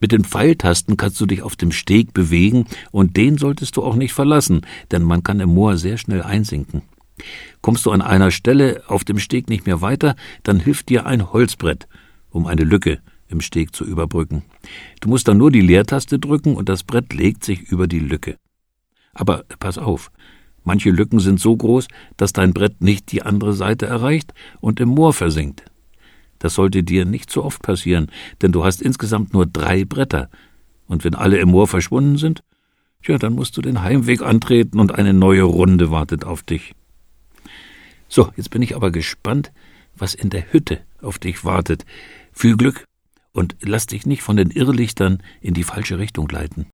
Mit den Pfeiltasten kannst du dich auf dem Steg bewegen und den solltest du auch nicht verlassen, denn man kann im Moor sehr schnell einsinken. Kommst du an einer Stelle auf dem Steg nicht mehr weiter, dann hilft dir ein Holzbrett, um eine Lücke im Steg zu überbrücken. Du musst dann nur die Leertaste drücken und das Brett legt sich über die Lücke. Aber pass auf, manche Lücken sind so groß, dass dein Brett nicht die andere Seite erreicht und im Moor versinkt. Das sollte dir nicht so oft passieren, denn du hast insgesamt nur 3 Bretter. Und wenn alle im Moor verschwunden sind, dann musst du den Heimweg antreten und eine neue Runde wartet auf dich. So, jetzt bin ich aber gespannt, was in der Hütte auf dich wartet. Viel Glück und lass dich nicht von den Irrlichtern in die falsche Richtung leiten.